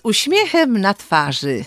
uśmiechem na twarzy.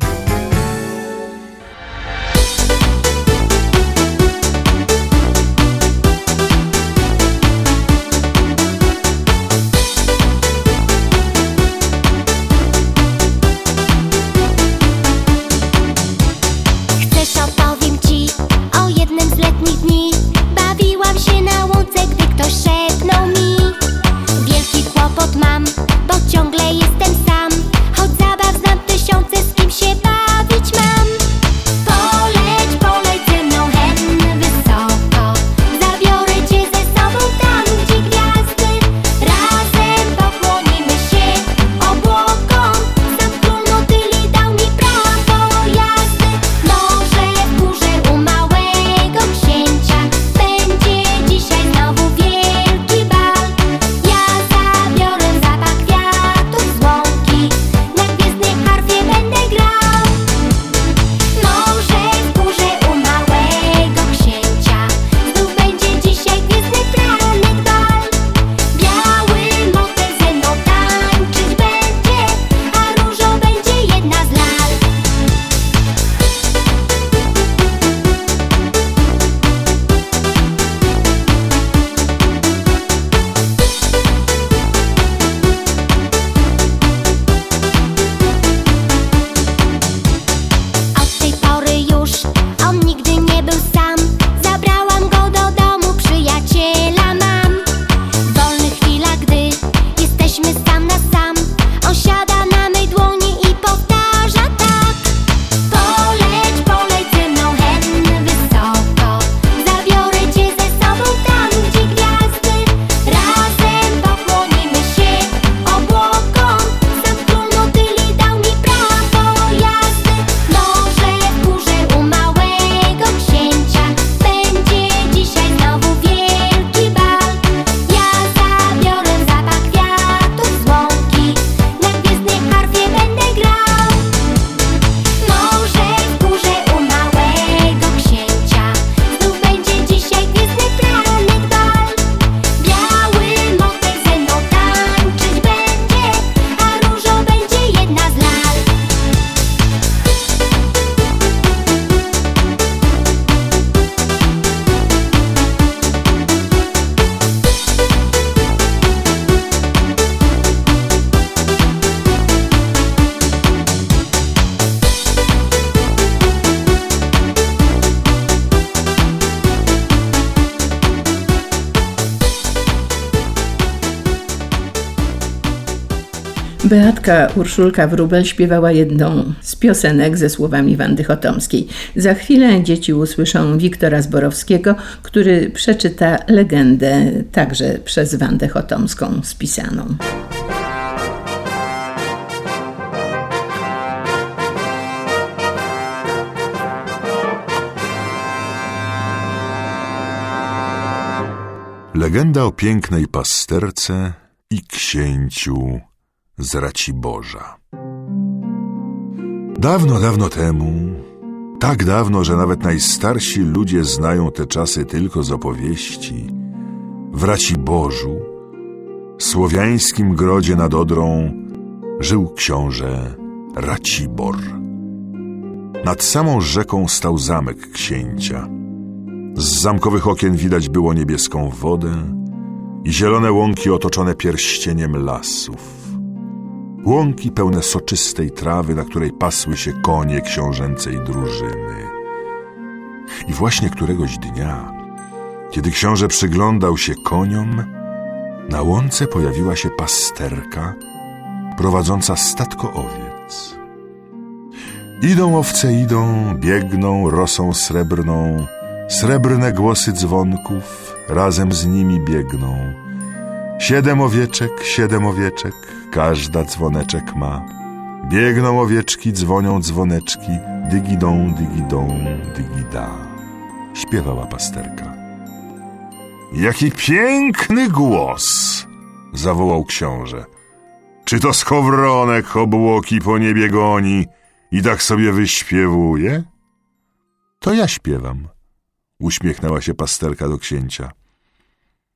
Beatka Urszulka Wróbel śpiewała jedną z piosenek ze słowami Wandy Chotomskiej. Za chwilę dzieci usłyszą Wiktora Zborowskiego, który przeczyta legendę także przez Wandę Chotomską spisaną. Legenda o pięknej pasterce i księciu z Raciborza. Dawno, dawno temu, tak dawno, że nawet najstarsi ludzie znają te czasy tylko z opowieści, w Raciborzu, słowiańskim grodzie nad Odrą, żył książę Racibor. Nad samą rzeką stał zamek księcia. Z zamkowych okien widać było niebieską wodę i zielone łąki otoczone pierścieniem lasów. Łąki pełne soczystej trawy, na której pasły się konie książęcej drużyny. I właśnie któregoś dnia, kiedy książę przyglądał się koniom, na łące pojawiła się pasterka prowadząca statko owiec. Idą owce, idą, biegną rosą srebrną, srebrne głosy dzwonków razem z nimi biegną. 7 owieczek, każda dzwoneczek ma. Biegną owieczki, dzwonią dzwoneczki, dygidą, dygida. Śpiewała pasterka. Jaki piękny głos! Zawołał książę. Czy to skowronek obłoki po niebie goni i tak sobie wyśpiewuje? To ja śpiewam. Uśmiechnęła się pasterka do księcia.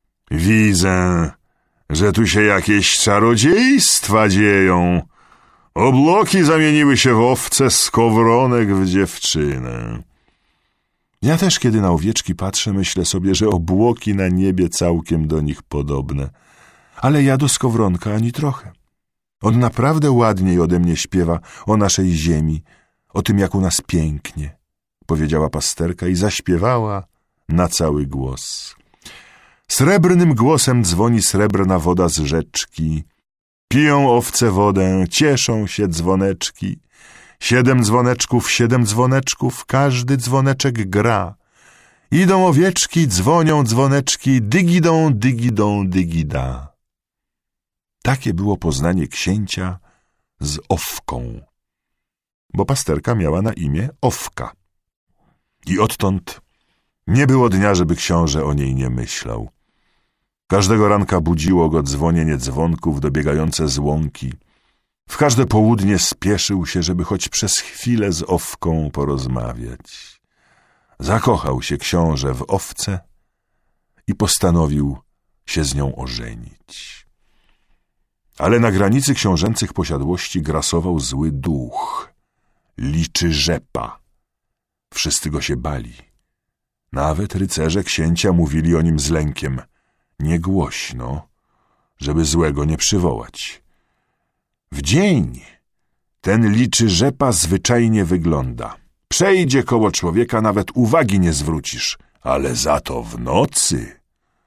Widzę, że tu się jakieś czarodziejstwa dzieją, Obłoki zamieniły się w owce, skowronek w dziewczynę. Ja też, kiedy na owieczki patrzę, myślę sobie, że obłoki na niebie całkiem do nich podobne. Ale ja do skowronka ani trochę. On naprawdę ładniej ode mnie śpiewa o naszej ziemi, o tym, jak u nas pięknie, powiedziała pasterka i zaśpiewała na cały głos. Srebrnym głosem dzwoni srebrna woda z rzeczki. Piją owce wodę, cieszą się dzwoneczki. 7 dzwoneczków, 7 dzwoneczków, każdy dzwoneczek gra. Idą owieczki, dzwonią dzwoneczki, dygidą, dygidą, dygida. Takie było poznanie księcia z owką, bo pasterka miała na imię Owka. I odtąd nie było dnia, żeby książę o niej nie myślał. Każdego ranka budziło go dzwonienie dzwonków dobiegające z łąki. W każde południe spieszył się, żeby choć przez chwilę z Owką porozmawiać. Zakochał się książę w owce i postanowił się z nią ożenić. Ale na granicy książęcych posiadłości grasował zły duch, Liczy Rzepa. Wszyscy go się bali. Nawet rycerze księcia mówili o nim z lękiem. Nie głośno, żeby złego nie przywołać. W dzień ten Liczy Rzepa zwyczajnie wygląda. Przejdzie koło człowieka, nawet uwagi nie zwrócisz, ale za to w nocy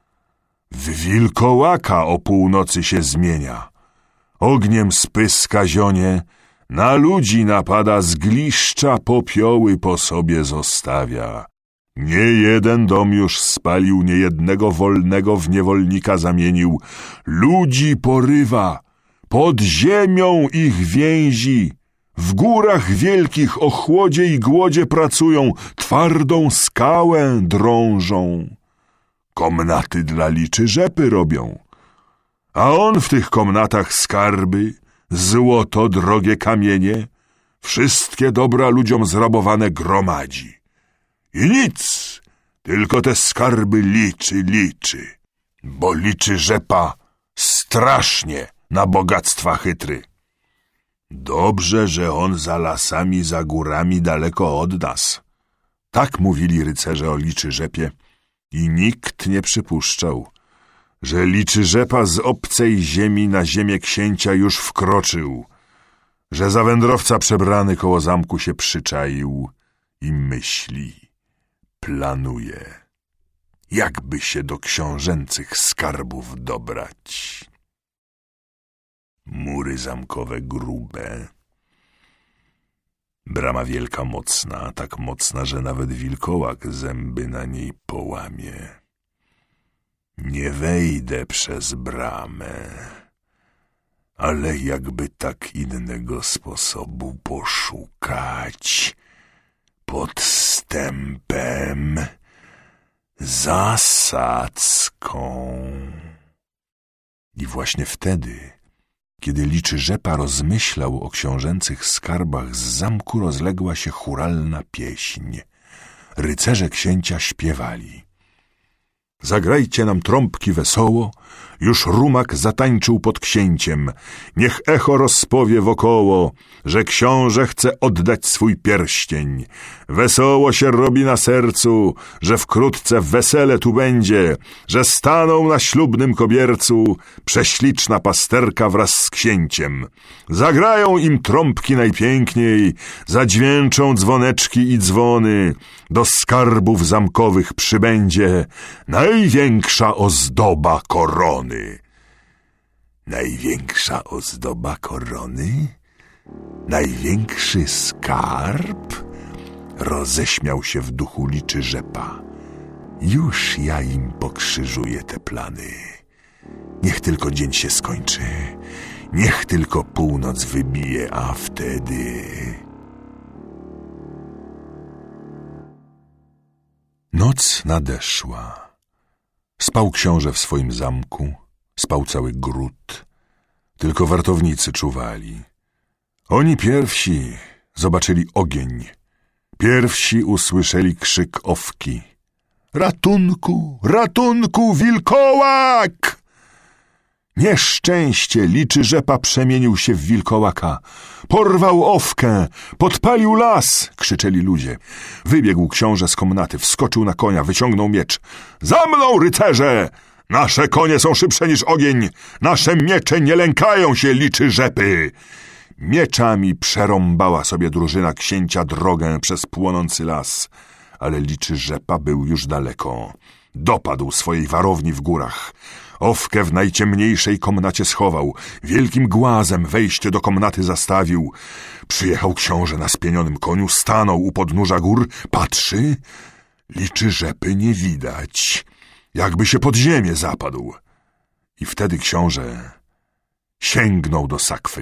w wilkołaka o północy się zmienia. Ogniem spyska zionie, na ludzi napada, zgliszcza popioły po sobie zostawia. Nie jeden dom już spalił, niejednego wolnego w niewolnika zamienił. Ludzi porywa, pod ziemią ich więzi. W górach wielkich o chłodzie i głodzie pracują, twardą skałę drążą. Komnaty dla Liczy Rzepy robią, a on w tych komnatach skarby, złoto, drogie kamienie, wszystkie dobra ludziom zrabowane gromadzi. I nic, tylko te skarby liczy, bo Liczy Rzepa strasznie na bogactwa chytry. Dobrze, że on za lasami, za górami daleko od nas. Tak mówili rycerze o Liczy Rzepie i nikt nie przypuszczał, że Liczy Rzepa z obcej ziemi na ziemię księcia już wkroczył, że za wędrowca przebrany koło zamku się przyczaił i myśli, planuje, jakby się do książęcych skarbów dobrać. Mury zamkowe grube, brama wielka mocna, tak mocna, że nawet wilkołak zęby na niej połamie. Nie wejdę przez bramę, ale jakby tak innego sposobu poszukać, podstępem, zasadzką. I właśnie wtedy, kiedy Liczy Rzepa rozmyślał o książęcych skarbach, z zamku rozległa się chóralna pieśń. Rycerze księcia śpiewali. Zagrajcie nam trąbki wesoło, już rumak zatańczył pod księciem. Niech echo rozpowie wokoło, że książę chce oddać swój pierścień. Wesoło się robi na sercu, że wkrótce wesele tu będzie, że staną na ślubnym kobiercu prześliczna pasterka wraz z księciem. Zagrają im trąbki najpiękniej, zadźwięczą dzwoneczki i dzwony. Do skarbów zamkowych przybędzie największa ozdoba korony. Największa ozdoba korony? Największy skarb? Roześmiał się w duchu Liczy Rzepa. Już ja im pokrzyżuję te plany. Niech tylko dzień się skończy. Niech tylko północ wybije, a wtedy... Noc nadeszła. Spał książę w swoim zamku, spał cały gród. Tylko wartownicy czuwali. Oni pierwsi zobaczyli ogień. Pierwsi usłyszeli krzyk owki. Ratunku, ratunku, wilkołak! Nieszczęście, Liczy Rzepa przemienił się w wilkołaka. Porwał owkę! Podpalił las! Krzyczeli ludzie. Wybiegł książę z komnaty, wskoczył na konia, wyciągnął miecz. Za mną, rycerze! Nasze konie są szybsze niż ogień! Nasze miecze nie lękają się liczy rzepy! Mieczami przerąbała sobie drużyna księcia drogę przez płonący las, ale liczy rzepa był już daleko. Dopadł swojej warowni w górach. Owkę w najciemniejszej komnacie schował, wielkim głazem wejście do komnaty zastawił. Przyjechał książę na spienionym koniu, stanął u podnóża gór, patrzy, liczy rzepy nie widać, jakby się pod ziemię zapadł. I wtedy książę sięgnął do sakwy.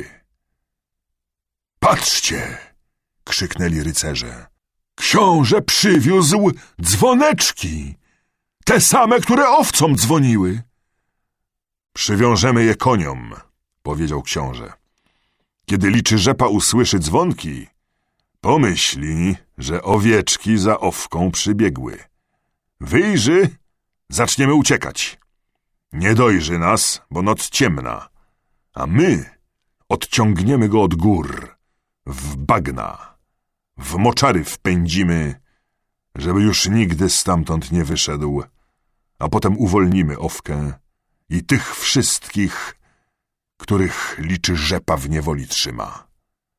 Patrzcie! Krzyknęli rycerze. Książę przywiózł dzwoneczki, te same, które owcom dzwoniły. Przywiążemy je koniom, powiedział książę. Kiedy liczy rzepa usłyszy dzwonki, pomyśli, że owieczki za owką przybiegły. Wyjrzy, zaczniemy uciekać. Nie dojrzy nas, bo noc ciemna, a my odciągniemy go od gór, w bagna, w moczary wpędzimy, żeby już nigdy stamtąd nie wyszedł, a potem uwolnimy owkę i tych wszystkich, których liczy rzepa w niewoli trzyma.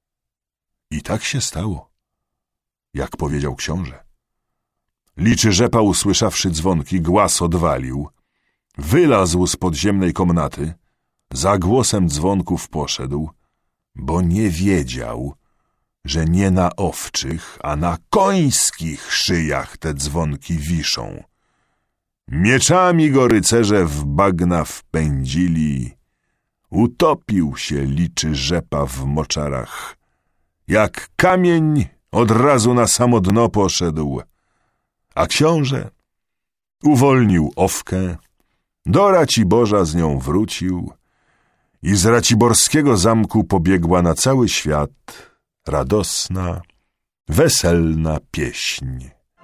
I tak się stało, jak powiedział książę. Liczy rzepa, usłyszawszy dzwonki, głaz odwalił, wylazł z podziemnej komnaty, za głosem dzwonków poszedł, bo nie wiedział, że nie na owczych, a na końskich szyjach te dzwonki wiszą. Mieczami go rycerze w bagna wpędzili, utopił się liczy rzepa w moczarach. Jak kamień od razu na samo dno poszedł, a książę uwolnił owkę, do Raciborza z nią wrócił i z raciborskiego zamku pobiegła na cały świat radosna, weselna pieśń.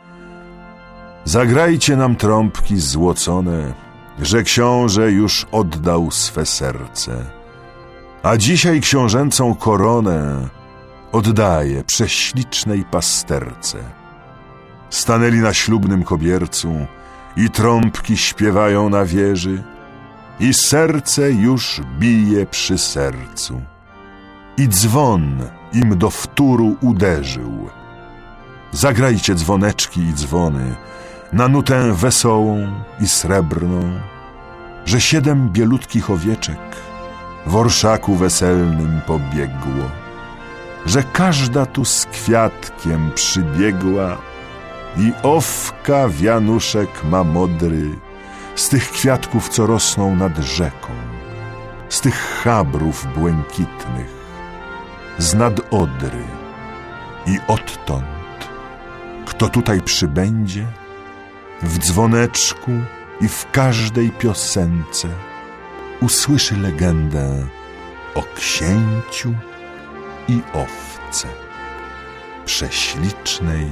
Zagrajcie nam trąbki złocone, że książę już oddał swe serce, a dzisiaj książęcą koronę oddaje prześlicznej pasterce. Stanęli na ślubnym kobiercu i trąbki śpiewają na wieży, i serce już bije przy sercu, i dzwon im do wtóru uderzył. Zagrajcie dzwoneczki i dzwony na nutę wesołą i srebrną, że 7 bielutkich owieczek w orszaku weselnym pobiegło, że każda tu z kwiatkiem przybiegła i owka wianuszek ma modry z tych kwiatków, co rosną nad rzeką, z tych chabrów błękitnych, z nad Odry. I odtąd, kto tutaj przybędzie, w dzwoneczku i w każdej piosence usłyszy legendę o księciu i owce, prześlicznej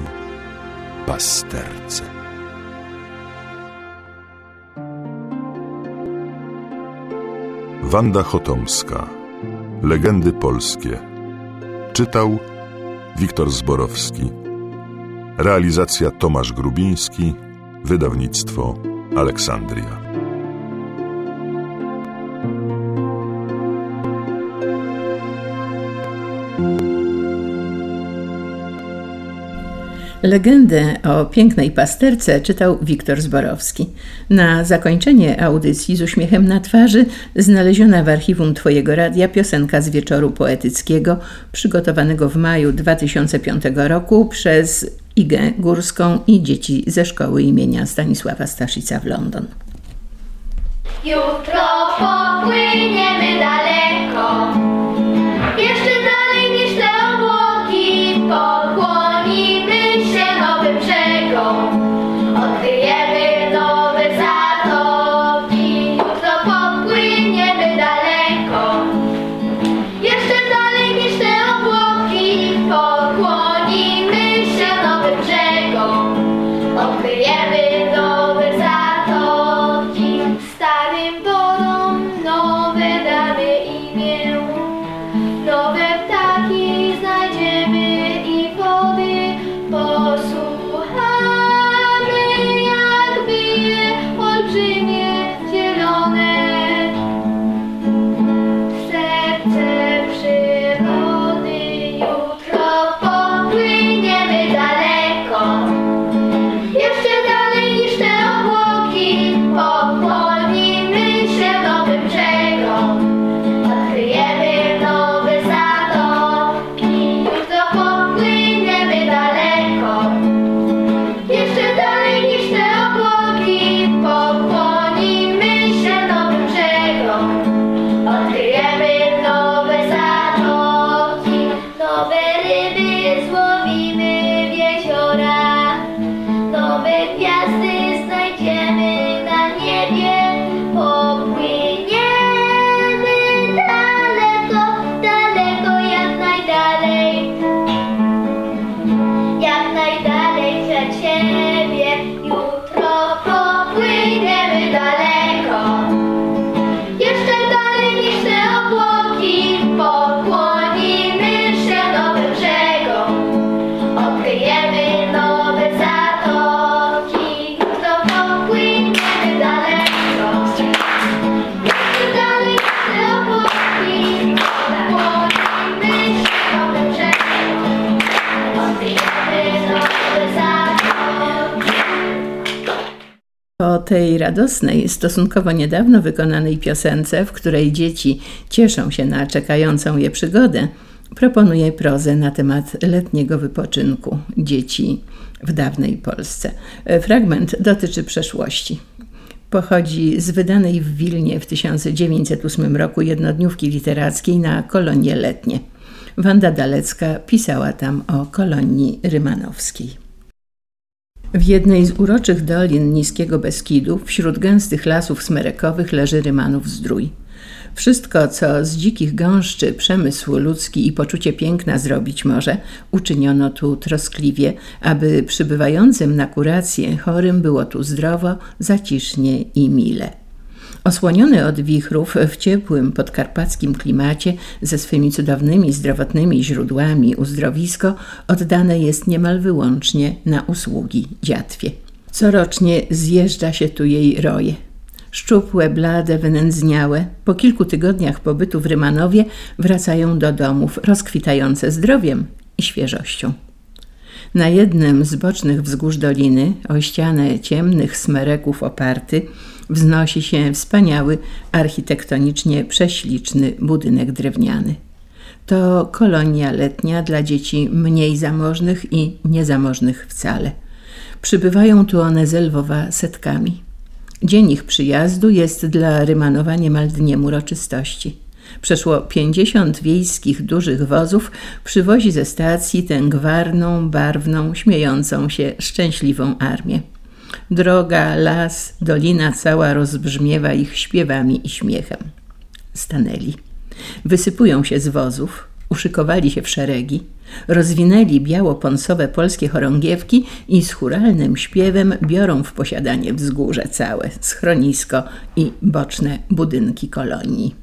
pasterce. Wanda Chotomska. Legendy polskie. Czytał Wiktor Zborowski. Realizacja Tomasz Grubiński. Wydawnictwo Aleksandria. Legendę o pięknej pasterce czytał Wiktor Zborowski. Na zakończenie audycji z uśmiechem na twarzy znaleziona w archiwum Twojego Radia piosenka z wieczoru poetyckiego przygotowanego w maju 2005 roku przez Igę Górską i dzieci ze szkoły imienia Stanisława Staszica w London. Jutro popłyniemy daleko, jeszcze dalej niż te obłoki, pokłonimy się nowym brzegom, odkryjemy nowe zatoki. Jutro popłyniemy daleko, jeszcze dalej niż te obłoki, pokłonimy się nowym brzegom, odkryjemy nowe zatoki. Starym dolom nowe damy imię, nowe ptaki siebie, jutro popłyniemy daleko. Jeszcze dalej niż te obłoki, pokłonimy się nowym brzegom. Odkryjemy nowe zatoki, jutro popłyniemy daleko. Jeszcze dalej niż te obłoki, pokłonimy się nowym brzegom. Odkryjemy nowe zatoki. Po tej radosnej, stosunkowo niedawno wykonanej piosence, w której dzieci cieszą się na czekającą je przygodę, proponuję prozę na temat letniego wypoczynku dzieci w dawnej Polsce. Fragment dotyczy przeszłości. Pochodzi z wydanej w Wilnie w 1908 roku jednodniówki literackiej na kolonie letnie. Wanda Dalecka pisała tam o kolonii rymanowskiej. W jednej z uroczych dolin Niskiego Beskidu, wśród gęstych lasów smerekowych, leży Rymanów Zdrój. Wszystko, co z dzikich gąszczy przemysł ludzki i poczucie piękna zrobić może, uczyniono tu troskliwie, aby przybywającym na kurację chorym było tu zdrowo, zacisznie i mile. Osłoniony od wichrów w ciepłym podkarpackim klimacie ze swymi cudownymi zdrowotnymi źródłami uzdrowisko oddane jest niemal wyłącznie na usługi dziatwie. Corocznie zjeżdża się tu jej roje. Szczupłe, blade, wynędzniałe, po kilku tygodniach pobytu w Rymanowie wracają do domów rozkwitające zdrowiem i świeżością. Na jednym z bocznych wzgórz doliny, o ścianę ciemnych smereków oparty, wznosi się wspaniały, architektonicznie prześliczny budynek drewniany. To kolonia letnia dla dzieci mniej zamożnych i niezamożnych wcale. Przybywają tu one z Lwowa setkami. Dzień ich przyjazdu jest dla Rymanowa niemal dniem uroczystości. Przeszło 50 wiejskich dużych wozów przywozi ze stacji tę gwarną, barwną, śmiejącą się, szczęśliwą armię. Droga, las, dolina cała rozbrzmiewa ich śpiewami i śmiechem. Stanęli. Wysypują się z wozów, uszykowali się w szeregi, rozwinęli biało-ponsowe polskie chorągiewki i z chóralnym śpiewem biorą w posiadanie wzgórze całe, schronisko i boczne budynki kolonii.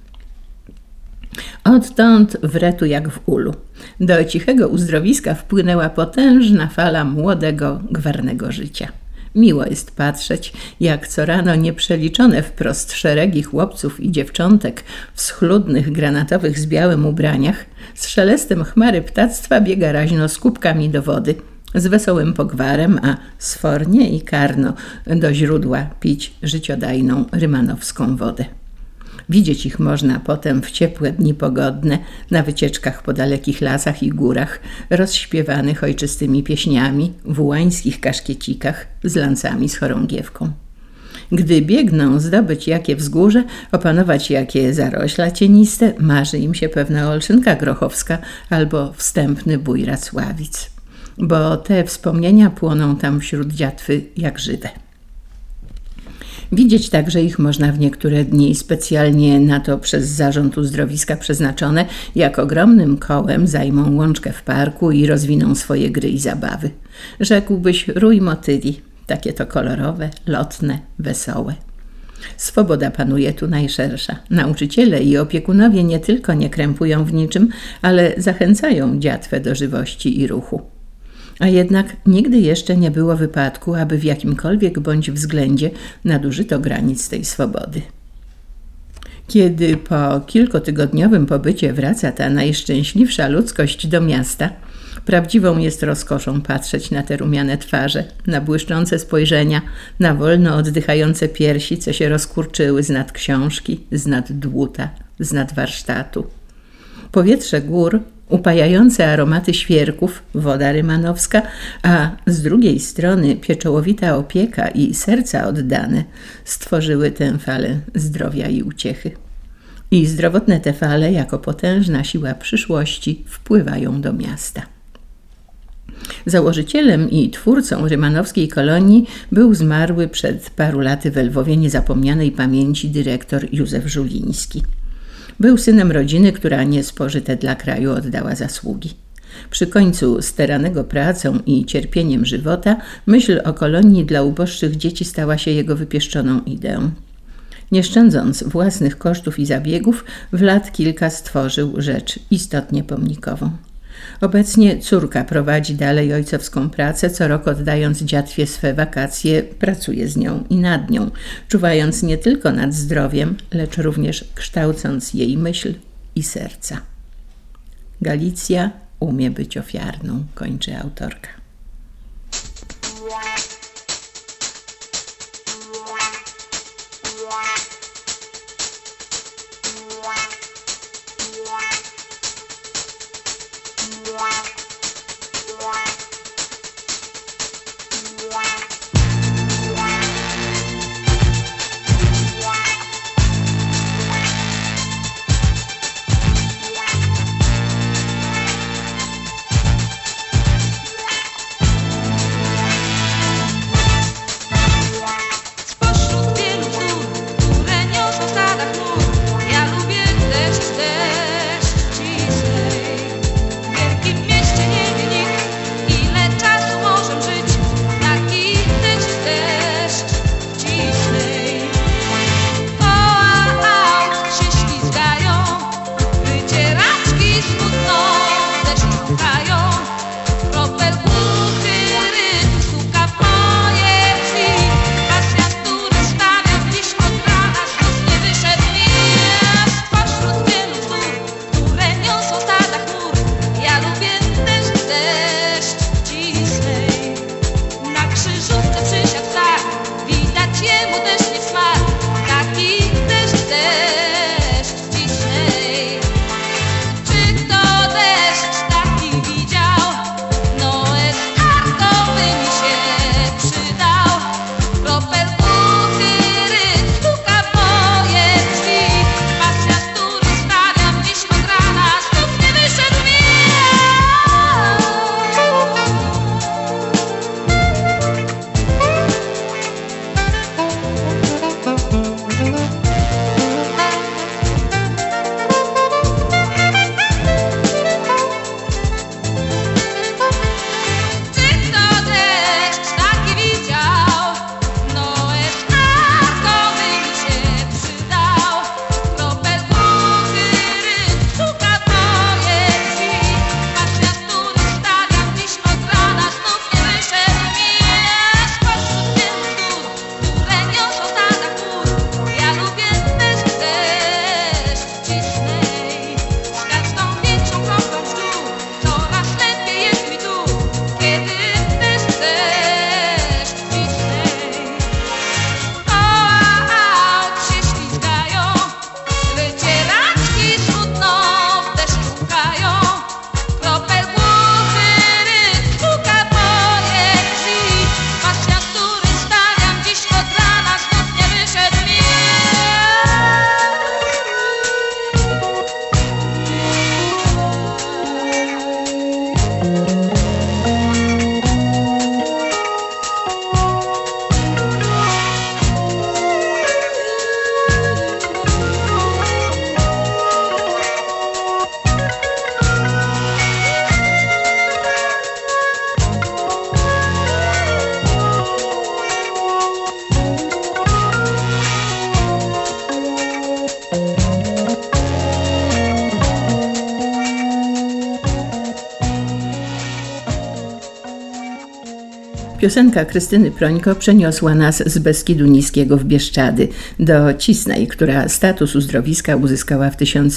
Odtąd wre tu jak w ulu. Do cichego uzdrowiska wpłynęła potężna fala młodego, gwarnego życia. Miło jest patrzeć, jak co rano nieprzeliczone wprost szeregi chłopców i dziewczątek w schludnych granatowych z białym ubraniach z szelestem chmary ptactwa biega raźno z kubkami do wody, z wesołym pogwarem, a sfornie i karno do źródła pić życiodajną rymanowską wodę. Widzieć ich można potem w ciepłe dni pogodne, na wycieczkach po dalekich lasach i górach, rozśpiewanych ojczystymi pieśniami, w ułańskich kaszkiecikach, z lancami z chorągiewką. Gdy biegną zdobyć jakie wzgórze, opanować jakie zarośla cieniste, marzy im się pewna olszynka grochowska albo wstępny bój Racławic, bo te wspomnienia płoną tam wśród dziatwy jak żywe. Widzieć także ich można w niektóre dni specjalnie na to przez zarząd uzdrowiska przeznaczone, jak ogromnym kołem zajmą łączkę w parku i rozwiną swoje gry i zabawy. Rzekłbyś rój motyli, takie to kolorowe, lotne, wesołe. Swoboda panuje tu najszersza. Nauczyciele i opiekunowie nie tylko nie krępują w niczym, ale zachęcają dziatwę do żywości i ruchu. A jednak nigdy jeszcze nie było wypadku, aby w jakimkolwiek bądź względzie nadużyto granic tej swobody. Kiedy po kilkutygodniowym pobycie wraca ta najszczęśliwsza ludzkość do miasta, prawdziwą jest rozkoszą patrzeć na te rumiane twarze, na błyszczące spojrzenia, na wolno oddychające piersi, co się rozkurczyły z nad książki, z nad dłuta, z nad warsztatu. Powietrze gór, upajające aromaty świerków, woda rymanowska, a z drugiej strony pieczołowita opieka i serca oddane stworzyły tę falę zdrowia i uciechy. I zdrowotne te fale, jako potężna siła przyszłości, wpływają do miasta. Założycielem i twórcą rymanowskiej kolonii był zmarły przed paru laty w Lwowie niezapomnianej pamięci dyrektor Józef Żuliński. Był synem rodziny, która niespożyte dla kraju oddała zasługi. Przy końcu steranego pracą i cierpieniem żywota, myśl o kolonii dla uboższych dzieci stała się jego wypieszczoną ideą. Nie szczędząc własnych kosztów i zabiegów, w lat kilka stworzył rzecz istotnie pomnikową. Obecnie córka prowadzi dalej ojcowską pracę, co rok oddając dziatwie swe wakacje, pracuje z nią i nad nią, czuwając nie tylko nad zdrowiem, lecz również kształcąc jej myśl i serca. Galicja umie być ofiarną, kończy autorka. Piosenka Krystyny Prońko przeniosła nas z Beskidu Niskiego w Bieszczady do Cisnej, która status uzdrowiska uzyskała w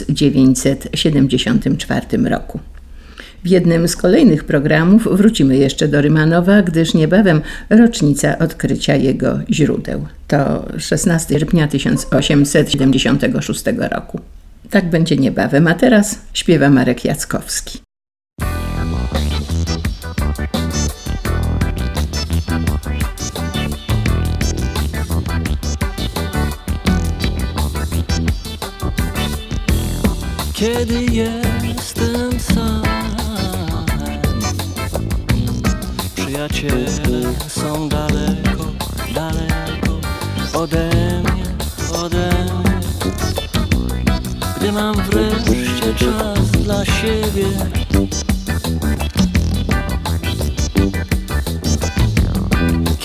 1974 roku. W jednym z kolejnych programów wrócimy jeszcze do Rymanowa, gdyż niebawem rocznica odkrycia jego źródeł. To 16 sierpnia 1876 roku. Tak będzie niebawem, a teraz śpiewa Marek Jackowski. Kiedy jestem sam, przyjaciele są daleko, daleko ode mnie. Gdy mam wreszcie czas dla siebie,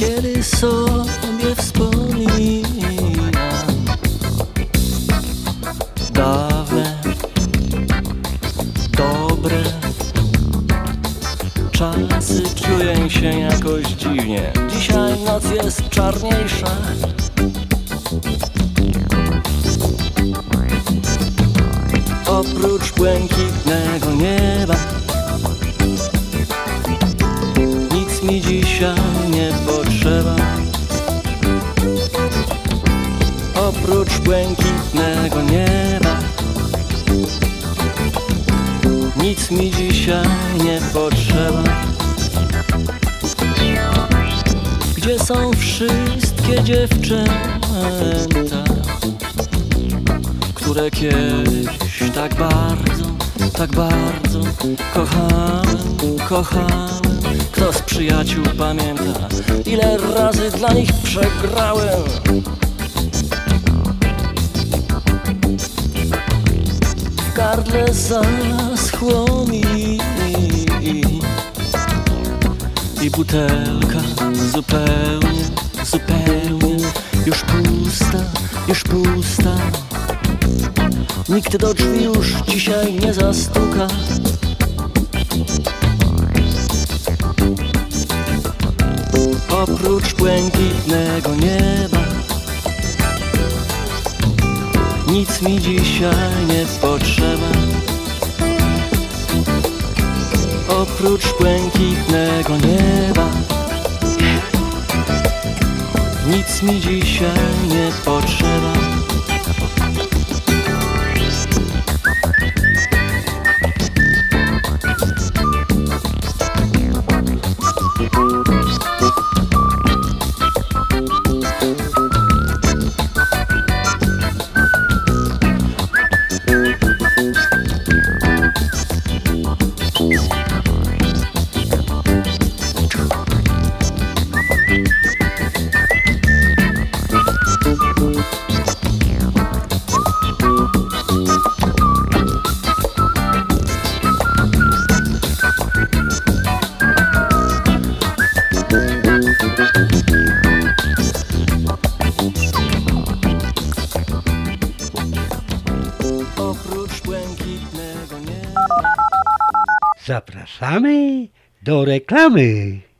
kiedy sobie wspominam dawne, dobre czasy. Czuję się jakoś dziwnie, dzisiaj noc jest czarniejsza. Oprócz błękitnego nieba nic mi dzisiaj nie potrzeba. Oprócz błękitnego nieba nic mi dzisiaj nie potrzeba. Gdzie są wszystkie dziewczęta, które kiedyś tak bardzo kochałem? Kto z przyjaciół pamięta, ile razy dla nich przegrałem? W gardle zaschło mi i butelka zupełnie już pusta. Nikt do drzwi już dzisiaj nie zastuka. Oprócz błękitnego nieba nic mi dzisiaj nie potrzeba. Oprócz błękitnego nieba nic mi dzisiaj nie potrzeba. Zapraszamy do reklamy.